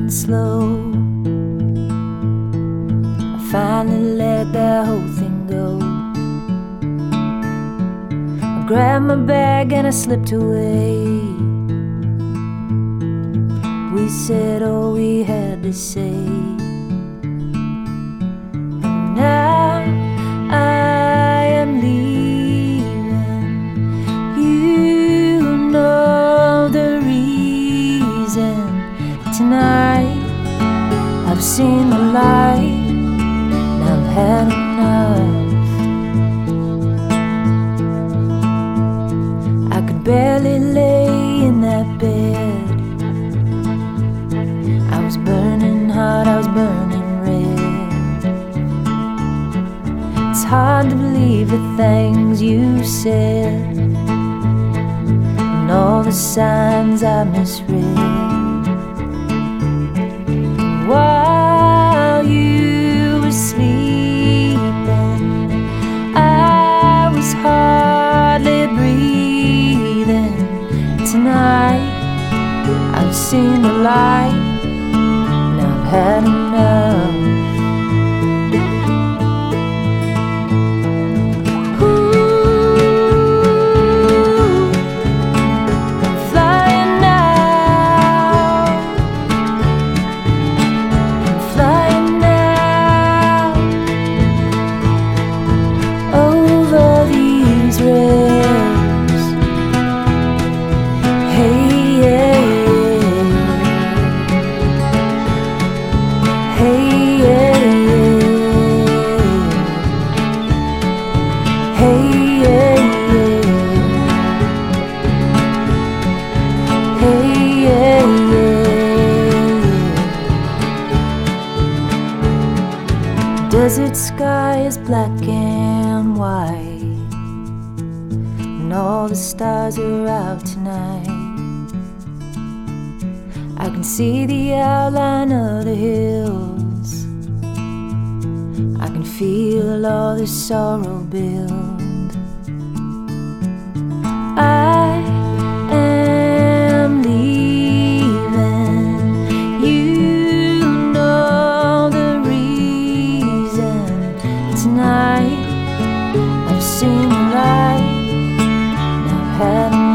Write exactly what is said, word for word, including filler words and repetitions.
and slow. I finally let that whole thing go. I grabbed my bag and I slipped away. We said all we had to say. And now I am leaving. You know the reason. Tonight I've seen the light, and I've had enough. I could barely lay in that bed. I was burning hot, I was burning red. It's hard to believe the things you said and all the signs I misread. While you were sleeping, I was hardly breathing. Tonight I've seen the light, and I've had enough. Desert sky is black and white, and all the stars are out tonight. I can see the outline of the hills. I can feel all the sorrow build. I am leaving. You know the reason. Tonight I've seen the light, and I've had enough.